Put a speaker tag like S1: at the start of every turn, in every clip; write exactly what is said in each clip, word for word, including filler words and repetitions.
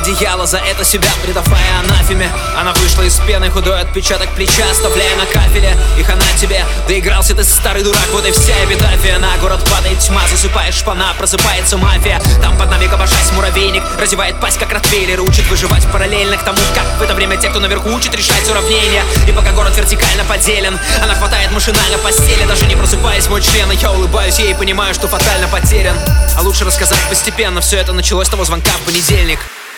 S1: одеяло, за это себя предавая анафеме. Она вышла из пены, худой отпечаток плеча оставляя на кафеле. И хана тебе, доигрался ты, старый дурак, вот и вся эпитафия. На город падает тьма, засыпает шпана, просыпается мафия. Там под нами копошась муравейник, разевает пасть как ротвейлер, учит выживать параллельно к тому, как в это время те, кто наверху, учат решать уравнения. И пока город вертикально поделен, она хватает машинально постели, даже не просыпаясь мой член. И я улыбаюсь ей и понимаю, что фатально потерян. А лучше рассказать постепенно, все это началось с того звонка в понедельник.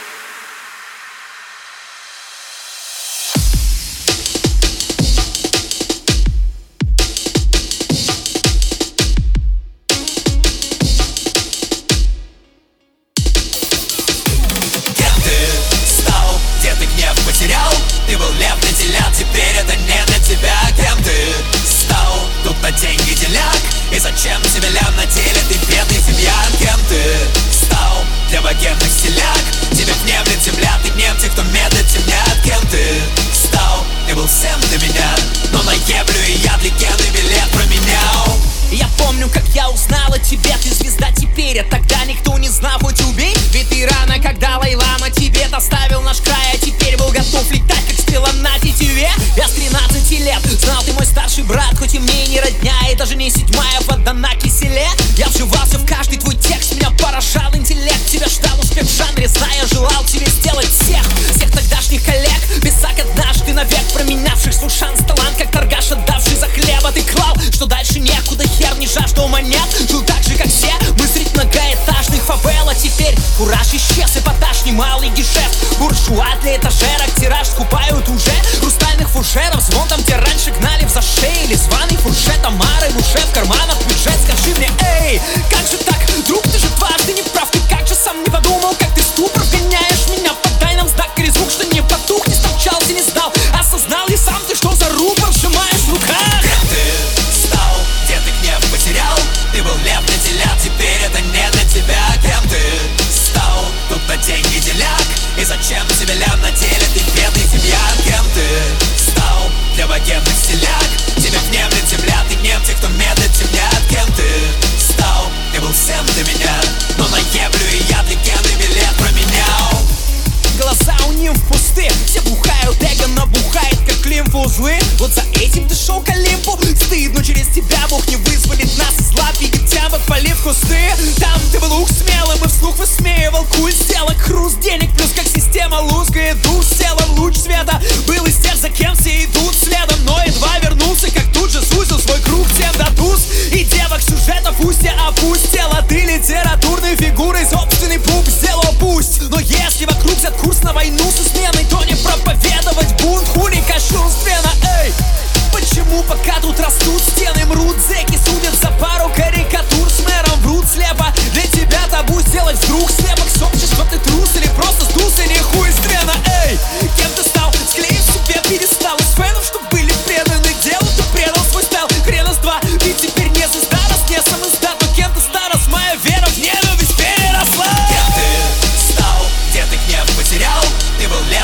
S2: Ты был лев для телят, теперь это не для тебя. Кем ты стал? Тут на деньги деляк. И зачем тебе лям на теле, ты бедный семьян? Кем ты стал для богемных селяк? Тебе внемлет земля, ты гнев тех, кто медлит темнят. Кем ты стал? Ты был всем для меня, но наеблю и я для легенды билет променял.
S1: Я помню, как я узнал о тебе, ты звезда теперь, а тогда никто не знал, хоть убей. Ведь ты рано, когда Лай-Лама тебе доставил наш край, а теперь был готов летать, как стрела на тетиве. Я с тринадцати лет знал, ты мой старший брат, хоть и мне не родня, и даже не седьмая вода на киселе. Я вживался в каждый твой текст, меня поражал интеллект, тебя ждал успех в жанре, зная, желал тебе сделать всех, всех тогдашних коллег, писак однажды навек променявших свой шанс, талант, как торгаш, отдавший за хлеба. Ты клал, что дальше некуда, хер не жаждал монет, жил так же, как все, мы средь многоэтажных фавел. А теперь кураж исчез, эпатаж, немалый гешефт, буржуа для этажерок, тираж скупают уже хрустальных фуршеров, звон там, где раньше гнали в зашей, или званый фуршет, омары, муше в карманах бюджет. Скажи мне, эй, как же так, друг, ты же дважды не прав, ты как же сам не подумал, как ты ступор вгоняешь меня, подай нам знак или звук, что не потух, не стучался, не сдал, осознал ли сам ты, что за рупор сжимаешь в руках?
S2: Кем ты стал? Где ты гнев потерял? Ты был лев для телят, теперь это не для тебя. Кем ты стал? Тут на деньги деляк. И зачем тебе лям на теле, ты бедный семьян? Кем ты стал для богемных селяк? Тебе внемлет земля, ты гнев тех, кто медлит темнят. Кем ты стал? Ты был всем для меня, но наеблю и я для легенды билет променял.
S1: Глаза у нимф пусты, все бухают, эго набухает, как лимфоузлы. Вот за этим ты шел к Олимпу, стыдно, через тебя Бог не вызволит нас из лап египтян, подпалив кусты. Там ты был ух смелым и вслух высмеивал культ сделок, хруст денег, плюс как система лузгает дух, села в луч света, был из тех, за кем все идут следом, но едва вернулся, как тут же сузил свой круг тем до туз. И девок сюжетов устья опустела, ты литературной фигурой собственный пуп сделал пусть. Но если вокруг взят курс на войну со сменой, то не проповедовать бунт, хули кощунственно, эй. Почему пока тут растут стены, мрут зэки, судят за пару карикатур с мэром, врут слепо. Для тебя табу сделать вдруг слепок с обществом, ты трус или просто сдулся, не хуйственно, эй. Кем ты стал? Склеив себе перестал из фэнов, что были преданы делу, ты предал свой стайл, хрена с два. Ты теперь не звезда, раз не сам издат, но кем ты стал, раз моя вера в ненависть переросла?
S2: Кем ты стал? Где ты гнев потерял? Ты был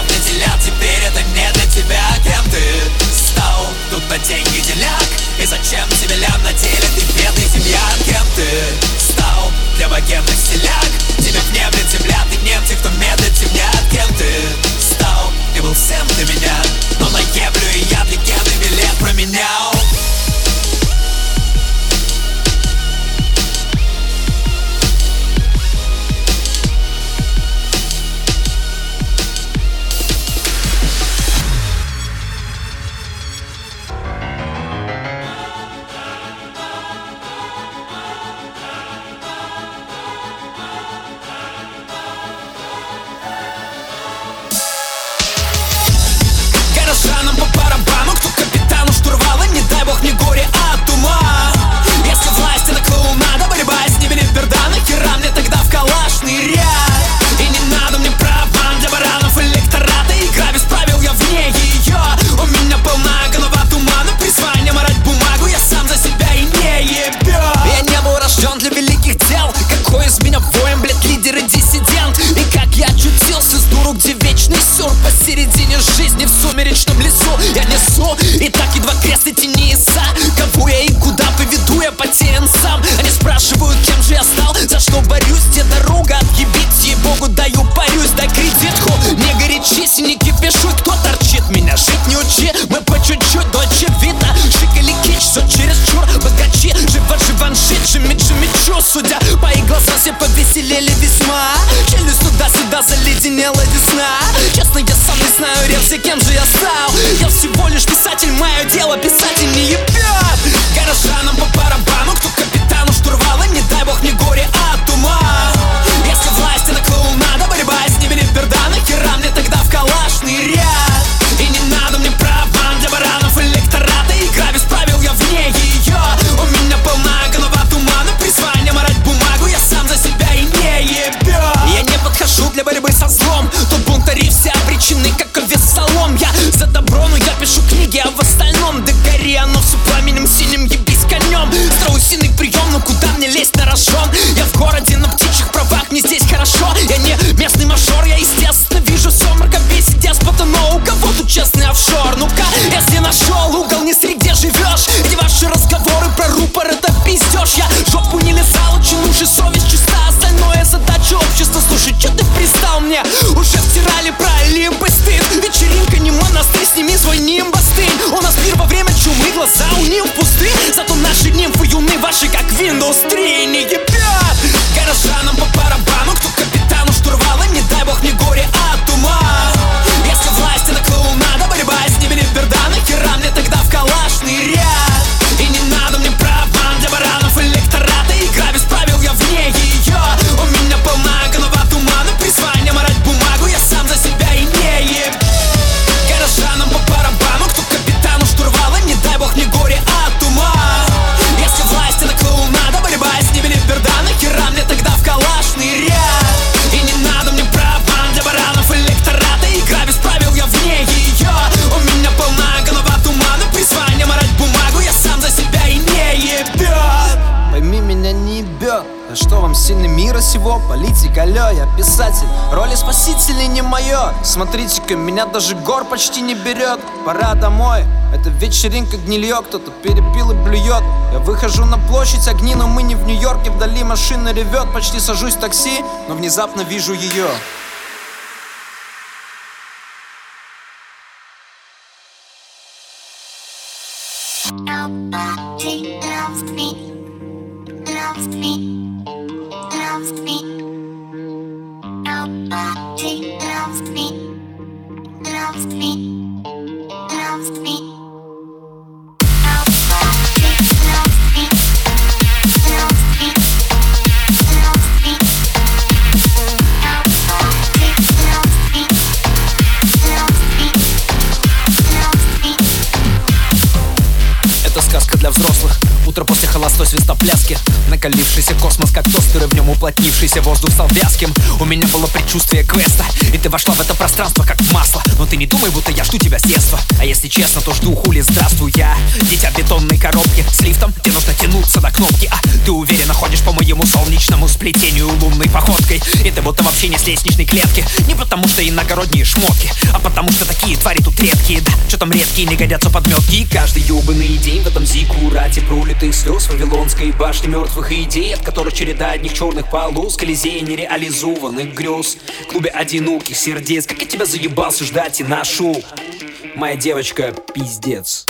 S1: потяжелели весьма. Челюсть туда-сюда заледенела весна. Честно, я сам не знаю, ревся, кем же я стал. Я всего лишь писатель, мое дело писатель не ебет. Горожанам по барабану, кто капитану штурвала, не дай бог мне горе от ума. Если власти на клоунада, борьба с ними не берда, нахера мне тогда в калашный ряд? И не надо мне права для баранов электората. Игра без правил, я вне ее. У меня полна голова тумана, призвание марать бумагу, я сам за себя и не ебет. Я не подхожу для борьбы со злом. Тут бунтари все обречены, как овес солом. Я за добро, но я пишу книги, а в остальном да гори оно все пламенем синим, ебись конем. Страусиный прием, ну куда мне лезть на рожон? Я в городе на птичьих правах, мне здесь хорошо. Я не местный мажор, я естественно вижу все мракобесие деспота, но у кого тут честный офшор? Ну-ка, если нашел угол, не сри, где живешь. Эти ваши разговоры про рупор, это пиздеж. Я жопу не лизал, очень лучше совесть чиста. Остальное задача общества. Слушай, чё ты пристал мне? Уже втирали про Олимп и стыд. Вечеринка не монастырь, сними свой нимб, остынь. У нас мир во время чумы, глаза у нимф пусты. Зато наши нимфы юны, ваши как Windows три не ебят. Горожанам по барабану, кто капитану штурвала, не дай бог мне горе от ума. Если власти на клоунада, борьба с ними не берда, нахера мне тогда в калашный ряд? И не надо мне права для баранов электората. Игра без правил, я вне ее. У меня полна голова тумана, призвание марать бумагу, я сам за себя и не еб. Горожанам по барабану, кто капитану штурвала, не дай бог мне горе от ума. Если власти на клоунада, борьба с ними не берда, нахера мне тогда в калашный ряд? И не надо мне права для баранов электората. Игра без правил, я вне ее. У меня полна голова тумана, призвание марать бумагу, я сам за себя и не ебет.
S3: Пойми меня, не ебет. А что вам сильный мира сего? Политик, алло, я писатель. Роли спасителей не мое. Смотрите-ка, меня даже гор почти не берет. Пора домой, это вечеринка гнилье. Кто-то перепил и блюет. Я выхожу на площадь, огни, но мы не в Нью-Йорке. Вдали машина ревет, почти сажусь в такси, но внезапно вижу ее.
S4: Nobody loves me, loves me, loves me. Nobody loves me, loves me, loves me. Nobody loves me, loves me, loves me. Nobody loves me, loves me, loves me.
S1: Это сказка для взрослых. Утро после холостой свистопляски. Накалившийся космос, как тостеры, в нем уплотнившийся воздух стал вязким. У меня было предчувствие квеста, и ты вошла в это пространство как в масло. Но ты не думай, будто я жду тебя с детства. А если честно, то жду хули, здравствуй, я дитя бетонной коробки с лифтом, где нужно тянуться до кнопки. А ты уверенно ходишь по моему солнечному сплетению лунной походкой. И ты будто вообще не с лестничной клетки. Не потому что иногородние шмотки, а потому что такие твари тут редкие. Да, что там редкие, не годятся подметки. И каждый ёбаный день в этом зиккурате пролитых слез Вавилонской башни мертвых идей, от которых череда одних черных полос, колизей нереализованных грез, клубе одиноких сердец. Как я тебя заебался ждать и нашел, моя девочка, пиздец.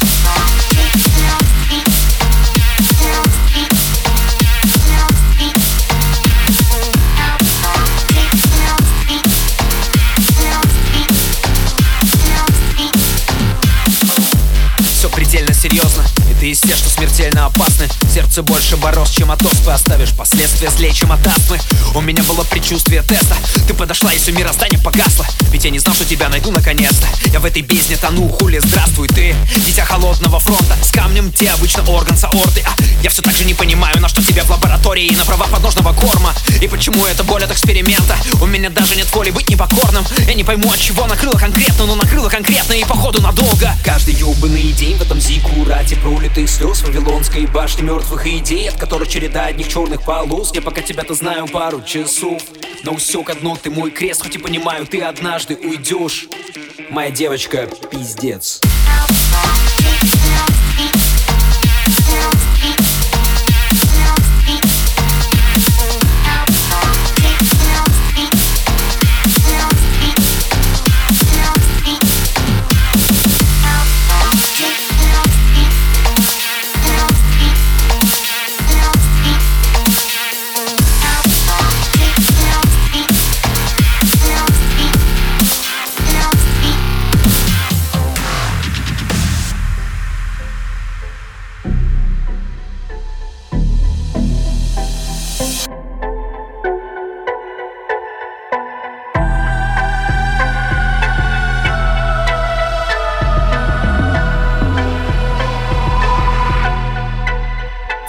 S1: Все предельно серьезно, и ты из тех, что смертельно опасны. Сердце больше бороз, чем от оспы. Оставишь последствия злее, чем от астмы. У меня было предчувствие теста. Ты подошла, и все мироздание погасло. Ведь я не знал, что тебя найду наконец-то. Я в этой бездне тону, хули, здравствуй ты, дитя холодного фронта. С камнем те обычно орган с аорты. А я все так же не понимаю, на что тебе в лаборатории и на права подножного корма. И почему это боль от эксперимента? У меня даже нет воли быть непокорным. Я не пойму, от чего накрыло конкретно, но накрыло конкретно и походу надолго. Каждый ёбаный день в этом зиккурате пролитых слез Вавилонской башни мертвых идей, от которых череда одних черных полос. Я пока тебя-то знаю пару часов, но усек одно, ты мой крест. Хоть и понимаю, ты однажды уйдешь, моя девочка, пиздец.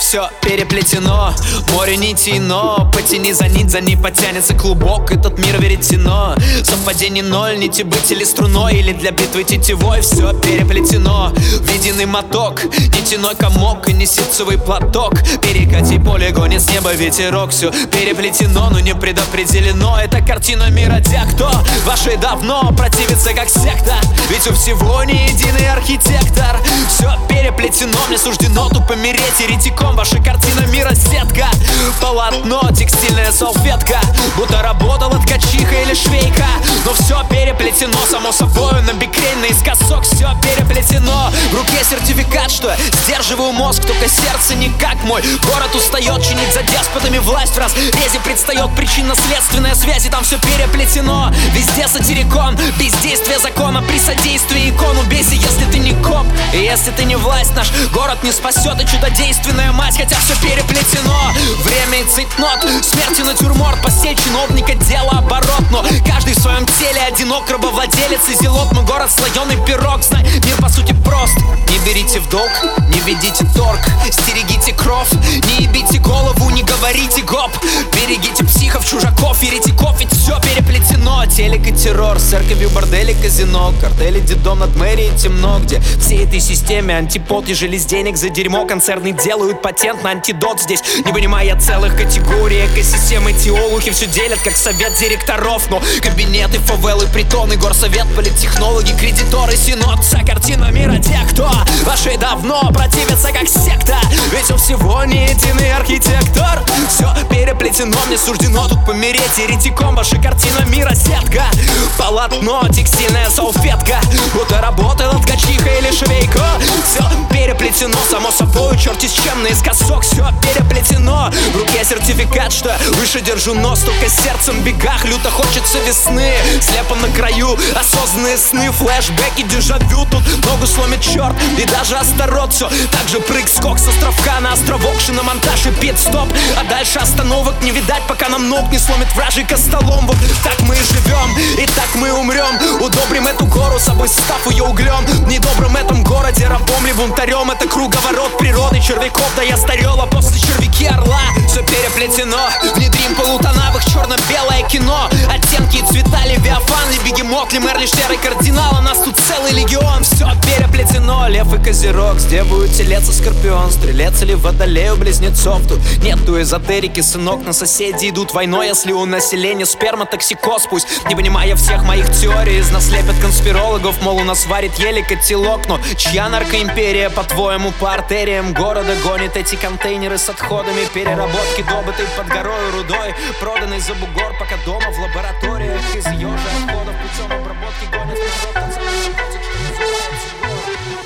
S3: все переплетено, море нитей, но потяни за нить, за ней потянется клубок. Этот мир веретено, совпадений ноль, нити быть или струной, или для битвы тетивой. Все переплетено в единый моток, нитяной комок и не ситцевый платок. Перекати поле, гонит с неба ветерок. Все переплетено, но не предопределено. Это картина мира тех, кто вашей давно противится как секта. Ведь у всего не единый архитектор. Все переплетено, мне суждено тут помереть еретиком. Ваша картина мира сетка, полотно, текстильная салфетка, будто работала ткачиха или швейка. Но все переплетено, само собой, на бикрень, наискосок. Все переплетено, в руке сертификат, что сдерживаю мозг, только сердце не как мой. Город устает чинить за деспотами власть. В разрезе предстает причинно-следственная связь, и там все переплетено. Везде сатирикон, бездействие закона при содействии икону. Бейся, если ты не коп, и если ты не власть. Наш город не спасет и чудодейственная мать, хотя все переплетено. Время и цейтнот, смерть и натюрморт, постель чиновника, дело оборот. Но каждый в своем теле одинок, рабовладелец и зелот. Мы город слоеный пирог, знай, мир по сути прост. Не берите в долг, не ведите торг, стерегите кровь, не ебите голову, не говорите гоп. Берегите психов, чужаков, еретиков, ведь все переплетено. Телек и террор, церковью, бордели, казино, картели, детдом над мэрией темно, где всей этой системе антипод, ежели с денег за дерьмо концерны делают патент на антидот. Здесь не понимая целых категорий экосистемы, теологи все делят как совет директоров. Но кабинеты, фавелы, притоны, горсовет, политтехнологи, кредиторы, синод. Вся картина мира тех, кто вашей давно противится как секта. Ведь у всего не единый архитектор. Все переплетено, мне суждено тут помереть еретиком. Ваша картина мира сетка, полотно, текстильная салфетка, будто работала ткачиха или швейка. Все переплетено, само собой, черти с чем наискосок. Все переплетено, в руке сертификат, что выше держу нос, только сердцем в бегах. Люто хочется весны, слепо на краю осознанные сны, флешбеки, дежавю. Тут ногу сломит черт и даже Астарот. Все так же прыг-скок с островка на островок, шиномонтаж и пит-стоп. А дальше остановок не видать, пока нам ног не сломит вражий костолом. Вот так мы и живем, и так мы умрем. Удобрим эту гору, собой став ее углем. В недобром этом городе рабом ли бунтарем. Это круговорот природы червяков, да я старел, а после червяки орла. Все переплетено, внедрим полутоновых черно-белое кино. Оттенки и цвета, левиафан ли бегемот, ли Мерли, серый кардинал. У нас тут целый легион, все переплетено. Лев и козерог, где будет телец и скорпион, стрелец или водолей у близнецов. Тут нету эзотерики, сынок, на соседи идут войной. Если у населения сперма токсикоз, пусть, не понимая всех моих теорий, из нас лепят конспирологов, мол, у нас варит еле котелок. Но чья наркоимперия, по-твоему, по артериям города гонит эти контейнеры с отходами переработки, добытой под горой рудой, проданной за бугор, пока дома в лабораториях из ежа отходов путем обработки гонят народ на целый наркотик, что называется город.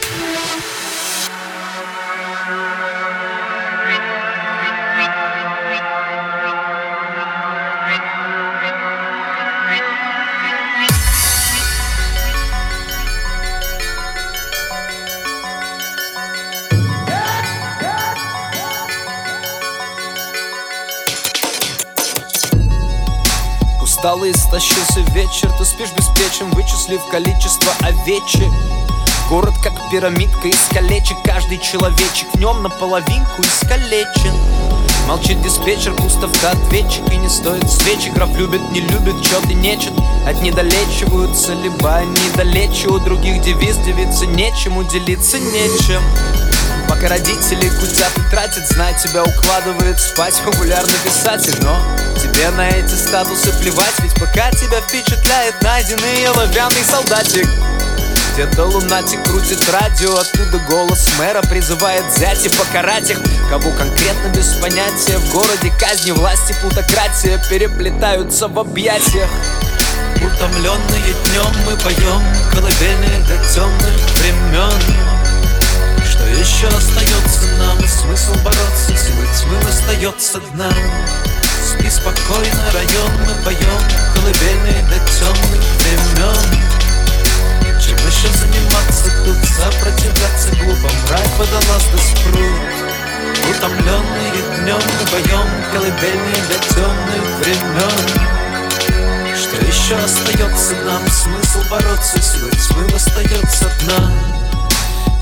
S3: Усталый, истощился вечер, ты спишь беспечен, вычислив количество овечек. Город как пирамидка из колечек, каждый человечек в нем наполовинку искалечен. Молчит диспетчер, пуст автоответчик, и не стоит свечи. Граф любит, не любит, чёт и нечет, от недолечиваются, либо они далече. У других девиз девицы нечему, делиться нечем. Пока родители кутят и тратят, знать тебя укладывает спать популярный писатель. Но тебе на эти статусы плевать, ведь пока тебя впечатляет найденный оловянный солдатик. Где-то лунатик крутит радио, оттуда голос мэра призывает зять и покарать их. Кого конкретно без понятия, в городе казни, власти, плутократия переплетаются в объятиях.
S2: Утомленные днем мы поем колыбельные до темных времен. Что еще остается нам? Смысл бороться, силы тьмы остается нам. Спи спокойно, район, мы поем колыбельные до темных времен. Чем еще заниматься тут, сопротивляться глупо, мрак водолаз да спрут. Утомленные днем мы поем колыбельные до темных времен. Что еще остается нам? Смысл бороться, силы тьмы остается нам.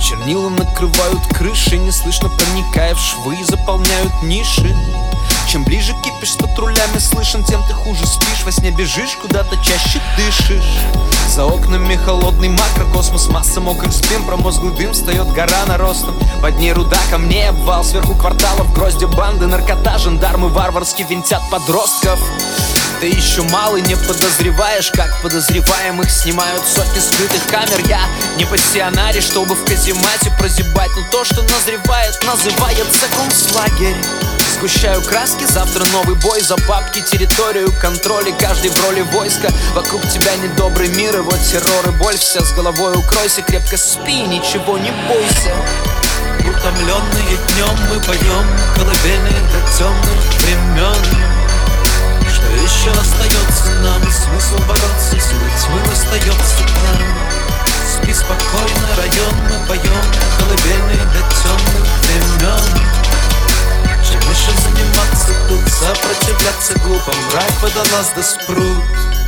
S3: Чернила накрывают крыши, неслышно проникая в швы и заполняют ниши. Чем ближе кипиш с патрулями слышен, тем ты хуже спишь. Во сне бежишь, куда-то чаще дышишь. За окнами холодный макрокосмос, масса мокрых спин, промозглый дым, встает гора наростом. Под ней руда камней, обвал, сверху кварталов, грозди банды, наркота, жандармы варварски винтят подростков. Ты еще мало не подозреваешь, как подозреваемых снимают сотни скрытых камер. Я не пассионарий, чтобы в каземате прозябать, но то, что назревает, называется концлагерь. Сгущаю краски, завтра новый бой за бабки, территорию, контроль, и каждый в роли войска. Вокруг тебя недобрый мир, и вот террор и боль. Вся с головой укройся, крепко спи, ничего не бойся.
S2: Утомленные днем мы поем колыбельные до темных времен. Что еще остается нам? Смысл бороться, силы тьмы остается к нам. Спи спокойно, район, мы поем колыбельные до темных времен. Чем еще заниматься тут, сопротивляться глупо, мрак водолаз да спрут.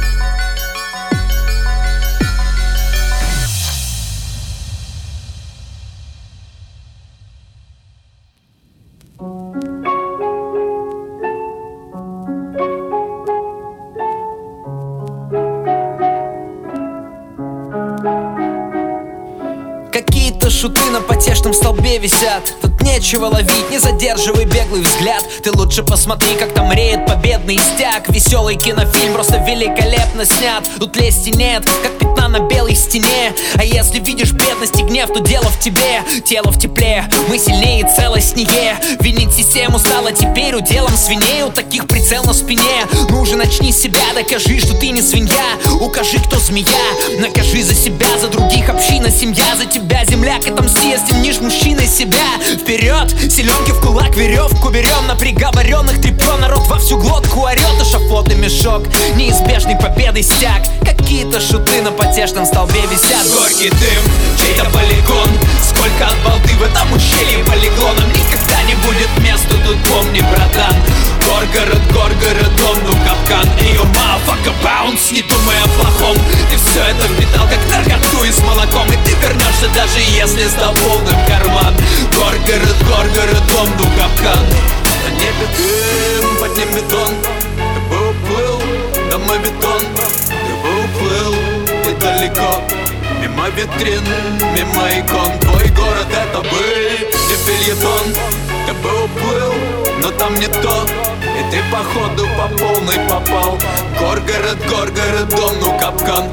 S3: Какие-то шуты на потешном столбе висят. Тут нечего ловить, не задерживай беглый взгляд. Ты лучше посмотри, как там реет победный стяг. Веселый кинофильм, просто великолепно снят. Тут лести нет, как пятна на белой стене. А если видишь бедность и гнев, то дело в тебе. Тело в тепле, мы сильнее и целостнее. Винить систему стало теперь уделом свиней. У таких прицел на спине. Ну уже начни с себя, докажи, что ты не свинья. Укажи, кто змея, накажи за себя. За других община, семья, за тебя земляк. Отомсти, если мнишь мужчиной себя. Вперед, селенки в кулак, веревку берем. На приговоренных тряпье, народ во всю глотку орет. Эшафот и мешок, неизбежный победный стяг. Какие-то шуты на потешном столбе висят.
S2: Горький дым, чей-то полигон. Сколько от балды в этом ущелье полигоном. Никогда не будет места тут, помни, братан. Горгород, горгород, дом, ну капкан. Эй, yo, motherfucker, bounce, не думай о плохом. Ты все это впитал, как наркоту и с молоком. И ты вернешься, даже если сдал полным карман. Горгород, горгород, дом, ну капкан. На небе дым, под ним бетон. Ты бы уплыл, домой бетон. Ты бы уплыл, и далеко. Мимо витрин, мимо икон. Твой город это был дефильетон. Ты бы уплыл, но там не то. И ты походу по полной попал. Горгород, горгород, дом, ну капкан.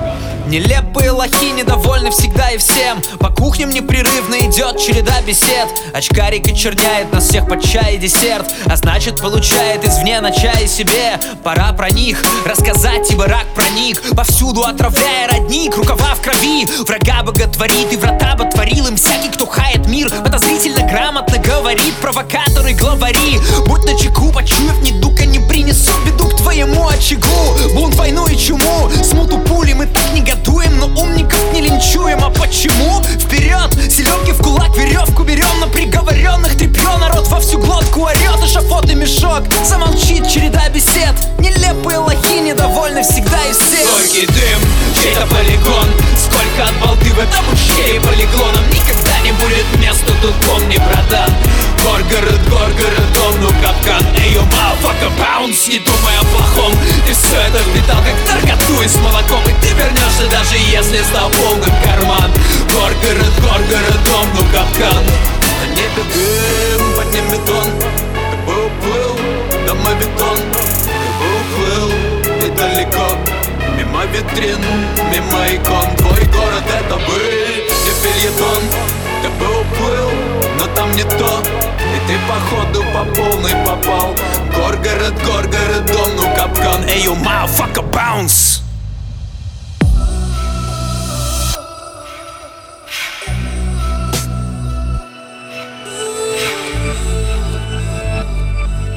S3: Нелепые лохи недовольны всегда и всем. По кухням непрерывно идет череда бесед. Очкарик очерняет нас всех под чай и десерт. А значит получает извне на чай себе. Пора про них рассказать, ибо рак проник повсюду, отравляя родник. Рукава в крови, врага боготворит и врата ботворил им всякий, кто хает мир. Подозрительно грамотно говорит, провокаторы, главари. Будь начеку, почуяв недуг, они принесут беду к твоему очагу. Бунт, войну и чуму, смуту пули мы так негодуем, но умников не линчуем. А почему? Вперед, селенки в кулак, веревку берем. На приговоренных тряпье, народ во всю глотку орет. Эшафот и мешок, замолчит череда бесед. Нелепые лохи недовольны всегда и всем.
S2: Горький дым, чей-то полигон. Сколько от балды в этом ущелье полиглоном. Никогда не будет места тут, помни, братан. Горгород, горгород, дом, ну капкан. Эй, yo, motherfucker, bounce, не думай о плохом. Ты все это впитал, как наркоту и с молоком. И ты вернешься, даже если стал полным карман. Горгород, горгород, дом, ну капкан. На небе дым, под ним бетон. Ты бы уплыл, домой бетон. Ты бы уплыл, и далеко. Мимо витрин, мимо икон. Твой город это был дефильетон. Ты бы уплыл, но там не то. И ты походу по полной попал. Горгород, горгород, дом, ну капкан.
S3: Эй, yo, motherfucker, bounce.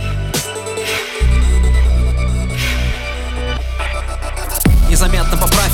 S3: Незаметно поправь ее,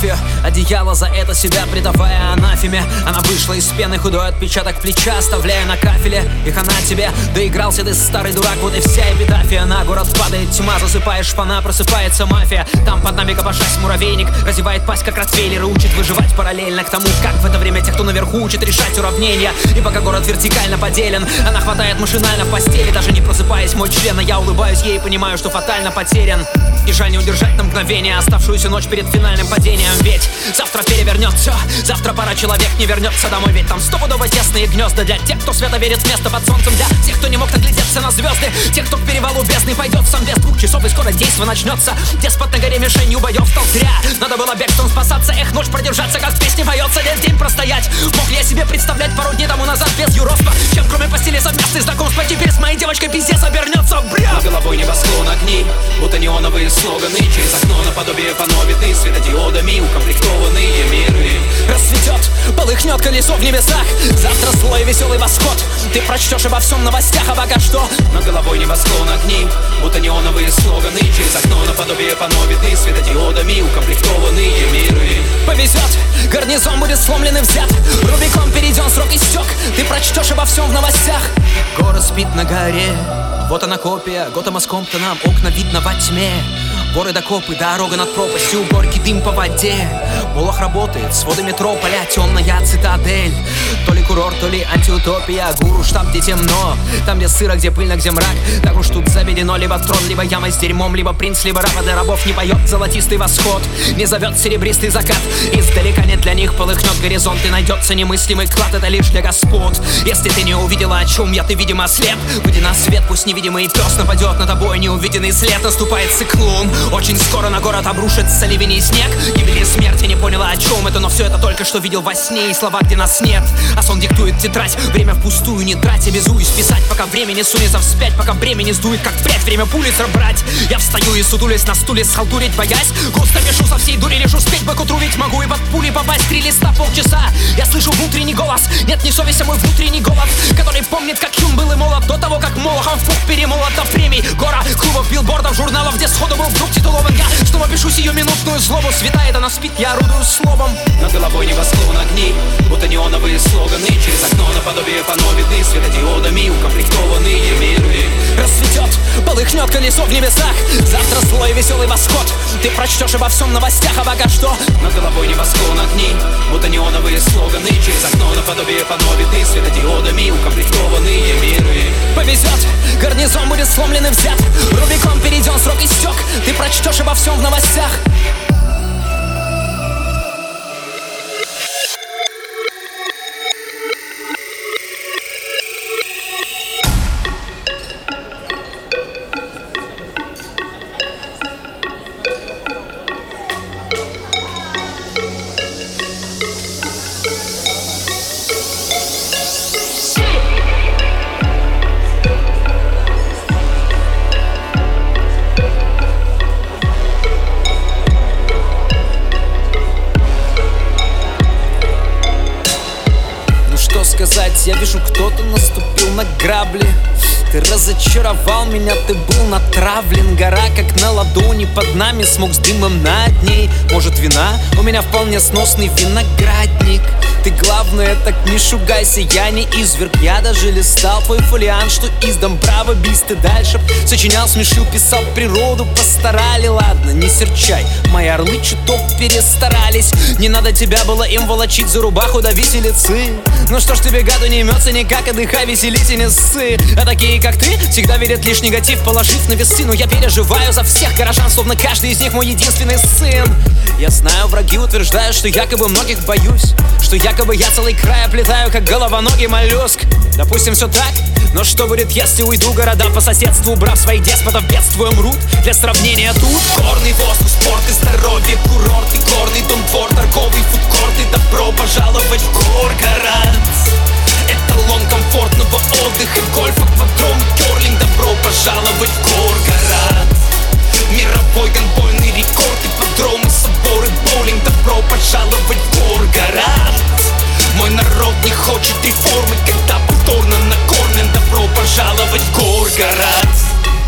S3: одеяло, за это себя предавая анафеме. Она вышла из пены, худой отпечаток плеча оставляя на кафеле. И хана тебе, доигрался ты, старый дурак, вот и вся эпитафия. На город падает тьма, засыпаешь шпана, просыпается мафия. Там под нами копошась муравейник разевает пасть, как ротвейлер, и учит выживать параллельно к тому, как в это время те, кто наверху, учат решать уравнения. И пока город вертикально поделен, она хватает машинально в постели, даже не просыпаясь мой член. А я улыбаюсь ей и понимаю, что фатально потерян. И жаль не удержать на мгновение оставшуюся ночь перед финальным падением. Ведь завтра перевернет все, завтра пара человек не вернется домой. Ведь там стопудово тесные гнезда для тех, кто свято верит в место под солнцем. Для тех, кто не мог наглядеться на звезды, тех, кто к перевалу бездны пойдет сам без двух часов, и скоро действо начнется. Деспот на горе мишенью боев стал зря. Надо было бегством спасаться, эх, ночь продержаться, как в песне поется, весь день простоять. Мог ли я себе представлять пару дней тому назад без юродства, чем кроме постели совместных знакомств теперь с моей девочкой пиздец обернется, бря.
S2: Над головой небосклон огни, будто неоновые слоганы. Через окно наподобие панно видны светодиодами укомплектованные миры.
S3: Расцветет, полыхнет колесо в небесах, завтра злой веселый восход. Ты прочтешь обо всем в новостях, а пока что
S2: над головой небосклон огни, будто неоновые слоганы. Через окно наподобие панно видны светодиодами укомплектованные миры.
S3: Повезет, гарнизон будет сломлен и взят, Рубикон перейден, срок истек. Ты прочтешь обо всем в новостях. Город спит на горе, вот она копия Готэма с Комптоном, окна видно во тьме. Горы до копы, дорога над пропастью, горький дым по воде. Молох работает, своды метрополя, темная цитадель. То ли курорт, то ли антиутопия, гуру штаб, где темно, там где сыро, где пыльно, где мрак. Так уж тут заведено, либо трон, либо яма с дерьмом, либо принц, либо раба для рабов. Не поет золотистый восход, не зовет серебристый закат. Издалека нет для них полыхнет горизонт, и найдется немыслимый клад, это лишь для господ. Если ты не увидела, о чем я, ты, видимо, слеп. Выйди на свет, пусть невидимый пес нападет на тобой, неувиденный след. Наступает циклон, очень скоро на город обрушится ливень и снег. Гибели смерти, не поняла, о чем это, но все это только что видел во сне. И слова, где нас нет, а сон диктует тетрадь. Время впустую не трать, обязуюсь писать, пока время не сунется вспять, пока время не сдует, как прядь, время пулицер брать. Я встаю и сутулясь на стуле, схалтурить боясь. Густо пишу со всей дури, лишь успеть бы к утру, ведь могу и под пули попасть. Три листа полчаса, я слышу внутренний голос. Нет, не совесть, а мой внутренний голод, который помнит, как юн был и молод, до того, как молохом в пух перемолот до премий. Гора клубов, билбордов, журналов, где сходу был вдруг титулован. Я снова пишу сиюминутную злобу, светает, она спит, я орудую словом.
S2: Над головой небосклон огни, будто неоновые слоганы. Через окно наподобие панно видны светодиодами укомплектованные миры.
S3: Расцветет, полыхнет колесо в небесах, завтра злой веселый восход. Ты прочтешь обо всем в новостях, а пока что
S2: над головой небосклон огни, будто неоновые слоганы. Через окно наподобие панно видны светодиодами укомплектованные миры.
S3: Повезет, гарнизон будет сломлен и взят, Рубикон перейден, срок истек. Ты прочтешь обо всем в новостях. Сказать, я вижу, кто-то наступил на грабли. Ты разочаровал меня, ты был натравлен. Гора как на ладони под нами, смог с дымом над ней. Может, вина? У меня вполне сносный виноградник. Ты, главное, так не шугайся, я не изверг. Я даже листал твой фолиант, что издам. Право, бис ты дальше сочинял, смешил, писал природу. Постарали, ладно, не серчай. Мои орлы чуток перестарались. Не надо тебя было им волочить за рубаху до виселицы. Ну что ж тебе, гаду, не имется никак, отдыхай, веселись и не ссы. А такие, как ты, всегда верят лишь негатив, положив на весы. Но я переживаю за всех горожан, словно каждый из них мой единственный сын. Я знаю, враги утверждают, что якобы многих боюсь, что якобы я целый край оплетаю, как головоногий моллюск. Допустим, все так, но что будет, если уйду города по соседству, убрав своих деспотов, бедствуя мрут? Для сравнения тут
S2: горный воздух, спорт и здоровье, курорт и горный дом, двор, торговый фудкорт. И добро пожаловать в Горгород. Эталон комфортного отдыха, гольф, аквадром, керлинг. Добро пожаловать в Горгород. Мировой гандбольный рекорд, ипподромы, соборы, боулинг. Добро пожаловать в Горгород. Мой народ не хочет реформы, когда повторно накормлен. Добро пожаловать в Горгород.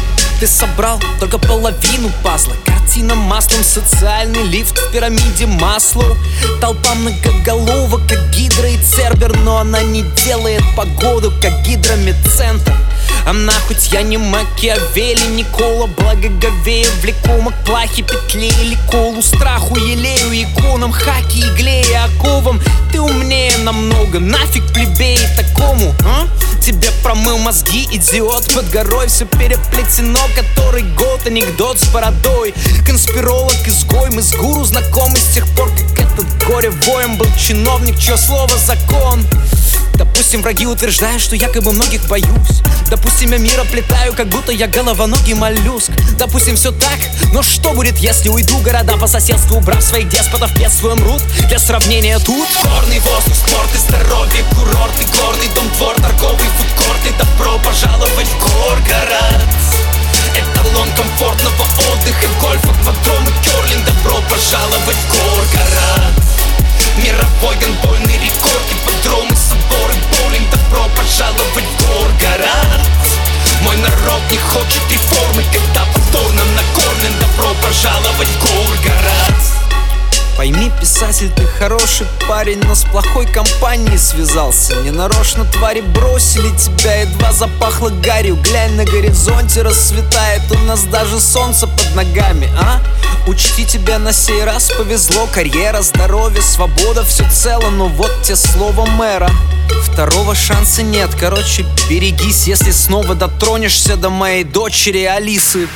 S1: ты собрал только половину пазла. Картина маслом, социальный лифт в пирамиде Маслоу. Толпа многоголовок, как Гидра и Цербер, но она не делает погоду, как гидромедцентр. Она хоть я не Макиавелли, Никола, благоговею, влекома к плахе, петле или колу, страху елею, иконам, хаки, игле оковам. Ты умнее намного, нафиг плебей такому, а? Тебе промыл мозги, идиот, под горой все переплетено. Который год анекдот с бородой, конспиролог, изгой. Мы с гуру знакомы с тех пор, как этот горе-воин был чиновник, чье слово закон. Допустим, враги утверждают, что якобы многих боюсь. Допустим, я мир оплетаю, как будто я головоногий моллюск. Допустим, все так, но что будет, если уйду города по соседству, убрав своих деспотов, бедствуя мрут? Для сравнения тут
S2: горный воздух, спорт и здоровье, курорт и горный дом, двор, торговый фудкорт. И добро пожаловать в Горгород. Эталон комфортного отдыха, гольф, аквадром и керлинг. Добро пожаловать в Горгород. Мировой гандбольный рекорд, ипподромы, соборы, боулинг. Добро пожаловать в Горгород. Мой народ не хочет реформы, когда повторно накормлен. Добро пожаловать в Горгород.
S3: Пойми, писатель, ты хороший парень, но с плохой компанией связался. Ненарочно твари бросили тебя, едва запахло гарью. Глянь, на горизонте расцветает у нас даже солнце под ногами, а? Учти, тебе на сей раз повезло. Карьера, здоровье, свобода, все цело, но вот те слово мэра. Второго шанса нет, короче, берегись, если снова дотронешься до моей дочери Алисы.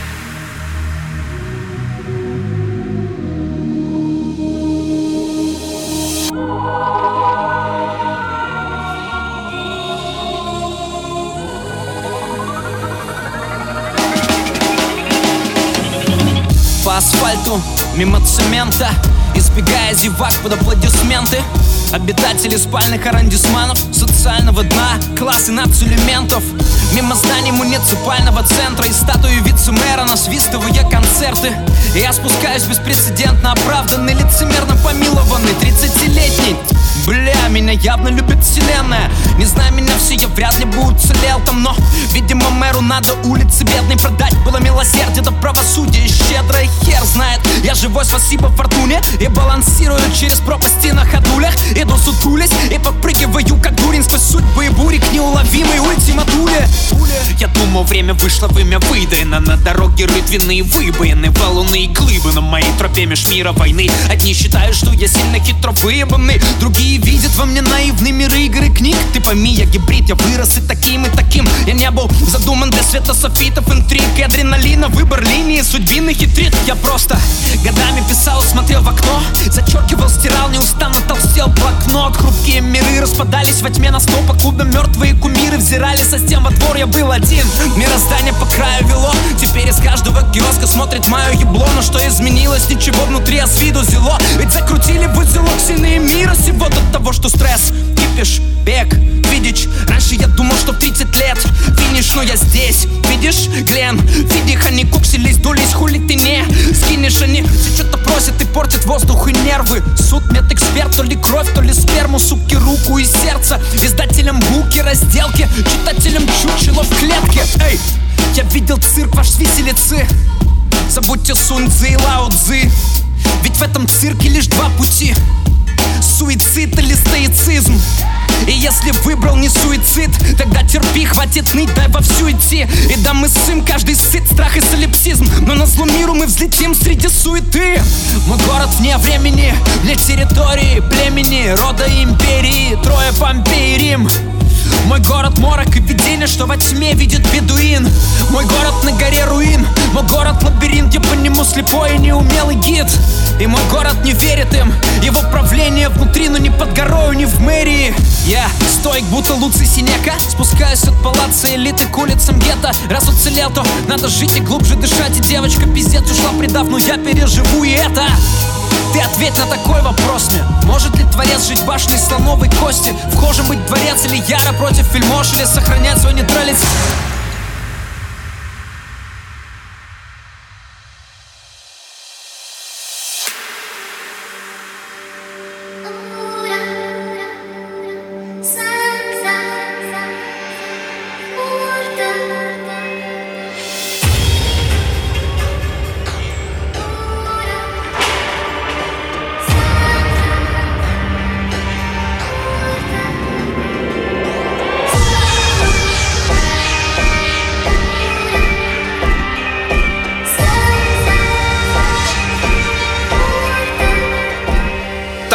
S1: По асфальту, мимо цемента, избегая зевак под аплодисменты. Обитатели спальных аррondисманов, социального дна, класс и нацэлементов. Мимо зданий муниципального центра и статуи вице-мэра, насвистывая концерты. Я спускаюсь беспрецедентно оправданный, лицемерно помилованный тридцатилетний. Бля, меня явно любит вселенная. Не зная меня все, я вряд ли бы уцелел там. Но, видимо, мэру надо улицы бедной продать. Было милосердие до правосудия щедрое, хер знает. Я живой, спасибо фортуне, и балансирую через пропасти на ходулях. Иду сутулясь и подпрыгиваю, как дурень, сквозь судьбы и бури к неуловимой ультиматуре. Я думал, время вышло, время выдано. На дороге рытвенные выбоины, валуны и глыбы. На моей тропе меж мира войны. Одни считают, что я сильно хитро выебанный, другие видят во мне наивный мир игр и книг. Ты пойми, я гибрид, я вырос и таким, и таким. Я не был задуман для света софитов, интриг и адреналина. Выбор линии судьбины хитрит. Я просто годами писал, смотрел в окно, зачеркивал, стирал, неустанно толстел блокнот. Хрупкие миры распадались во тьме на сто, покуда мертвые кумиры взирали со стен во двор. Я был один, мироздание по краю вело. Теперь из каждого киоска смотрит мое ебло. Но что изменилось? Ничего внутри, а с виду зело. Ведь закрутили в узелок сильные мира сего. До того, что стресс, кипиш, бег, видишь. Раньше я думал, что в тридцать лет финиш, но я здесь, видишь, Глен. Видишь, они куксились, дулись, хули ты не скинешь. Они все что-то просят и портят воздух и нервы. Суд, медэксперт, то ли кровь, то ли сперму. Суки, руку и сердце. Издателям буки, разделки, читателям чучело в клетке. Эй, я видел цирк, ваш виселицы. Забудьте Сунь Цзы и Лао Цзы. Ведь в этом цирке лишь два пути: суицид или стоицизм. И если выбрал не суицид, тогда терпи, хватит ныть, дай вовсю идти. И да, мы ссым, каждый сыт, страх и солипсизм. Но на зло миру мы взлетим среди суеты. Мой город вне времени, для территории, племени, рода и империи. Трое, Помпей и Рим. Мой город морок и видение, что во тьме видит бедуин. Мой город на горе руин. Мой город лабиринт, я по нему слепой и неумелый гид. И мой город не верит им. Его правление внутри, но не под горою, не в мэрии. Я стоик, будто Луций Синека. Спускаюсь от палаца элиты к улицам гетто. Раз уцелел, то надо жить и глубже дышать. И девочка пиздец ушла, предав, но я переживу и это. Ты ответь на такой вопрос мне: может ли творец жить в башне слоновой кости? Вхожим быть дворец или яро против вельмож, или сохранять свой нейтралитет?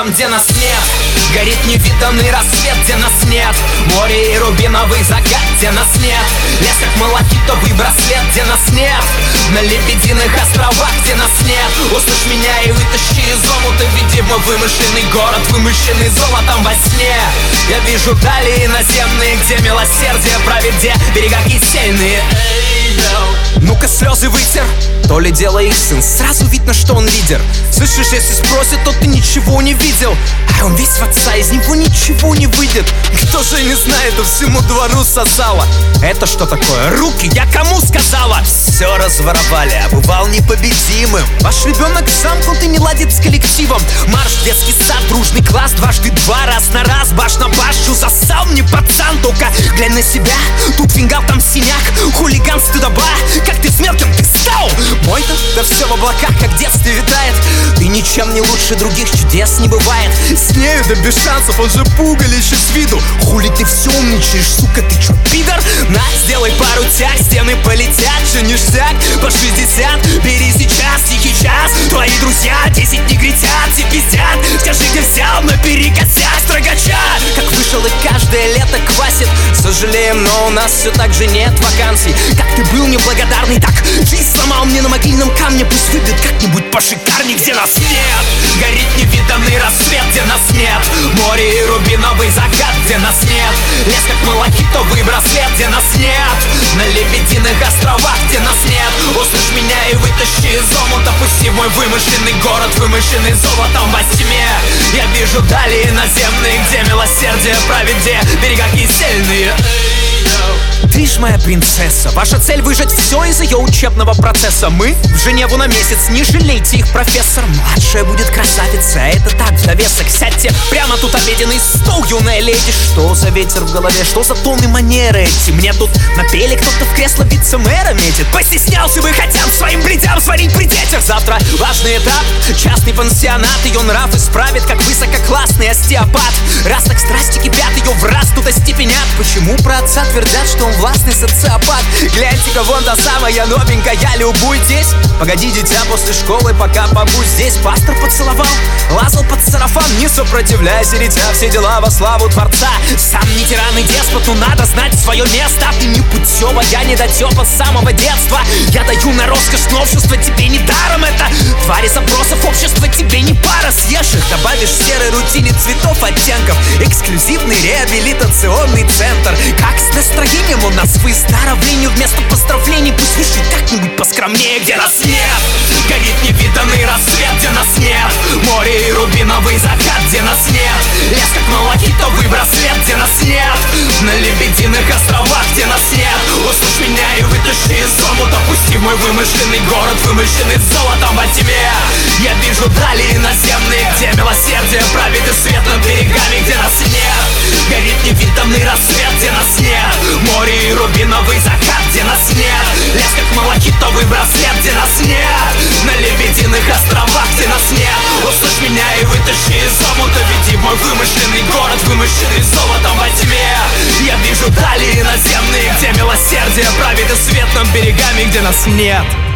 S3: там, где нас нет. Горит невиданный рассвет, где нас нет. Море и рубиновый закат, где нас нет. Лес как малахитовый браслет, где нас нет. На лебединых островах, где нас нет. Услышь меня и вытащи из омута. Веди мой вымышленный город, вымышленный золотом во сне. Я вижу дали иноземные, где милосердие правит, где берега кисельные. Ну-ка слезы вытер, то ли дело их сын. Сразу видно, что он лидер. Слышишь, если спросит, то ты ничего не видел. А он весь в отца, из него ничего не выйдет. Кто же не знает, а всему двору сосала. Это что такое? Руки, я кому сказала? Все разворовали, а бывал непобедимым. Ваш ребенок замкнут и не ладит с коллективом. Марш, детский сад, дружный класс, дважды два, раз на раз, баш на башу. Засал мне пацан, только глянь на себя. Тут фингал, там синяк, хулиган, стыдоба. Как ты с мелким, ты стал? Мой-то, да все в облаках, как в детстве витает. Ты ничем не лучше других, чудес не бывает. С нею да без шансов, он же пугалище с виду. Хули ты все умничаешь, сука, ты чё, пидор? На, сделай пару тяг, стены полетят, же ништяк, по шестьдесят. Бери сейчас, тихий час, твои друзья десять негритят, все пиздят. Скажи, где взял, наперекосясь строгача. Как вышел и каждое лето квасит. Сожалеем, но у нас все так же нет вакансий. Как ты был неблагодарный, так жизнь сломал мне на могильном камне. Пусть выбьет как-нибудь пошикарней, где нас нет. Горит невиданный рассвет, где нас нет. Море и рубиновый закат, где нас нет. Лес как малахитовый браслет, где нас нет. На лебединых островах, где нас нет. Услышь меня и вытащи из омута. Пусти мой вымышленный город, вымышленный золотом во тьме. Я вижу дали иноземные, где милосердие правит, где берега кисельные. Ты ж моя принцесса, ваша цель выжать все из ее учебного процесса. Мы в Женеву на месяц, не жалейте их, профессор. Младшая будет красавица, это так в довесок. Сядьте прямо тут обеденный стол, юная леди. Что за ветер в голове, что за тон и манеры эти? Мне тут напели, кто-то в кресло вице-мэра метит. Постеснялся бы хотя бы своим бледям сварить при детях. Завтра важный этап, частный пансионат. Ее нрав исправит, как высококлассный остеопат. Раз так страсти кипят, ее в раз тут остепенят. Почему про отца твердят, что он властный социопат? Гляньте-ка, вон та самая новенькая, любуйтесь. Погоди, дитя, после школы пока побудь здесь. Пастор поцеловал, лазал под сарафан. Не сопротивляйся, дитя, все дела во славу Творца. Сам не тиран и деспот, но надо знать свое место. Ты не путева, я недотепа с самого детства. Я даю на роскошь новшества, тебе не даром это. Твари запросов общества, тебе не пара. Съешь их, добавишь в серой рутине цветов, оттенков. Эксклюзивный реабилитационный центр. Как с настроением у нас выздоровлению вместо поздравлений. Пусть вышли как-нибудь поскромнее, где нас нет. Горит невиданный рассвет, где нас нет. Море и рубиновый закат, где нас нет. Лес как малахитовый браслет, где нас нет. На лебединых островах, где нас нет. Услышь меня и вытащи из омута. Пусти мой вымышленный город, вымышленный золотом во тьме. Я вижу дали иноземные, где милосердие правит и свет над берегами, где нас нет. Горит невиданный рассвет, где нас нет. Море и рубиновый закат, где нас нет. Лес как малахитовый браслет, где нас нет. На лебединых островах, где нас нет. Услышь меня и вытащи из омута. Веди мой вымышленный город, вымышленный золотом во тьме. Я вижу дали иноземные, где милосердие правит и свет над берегами, где нас нет.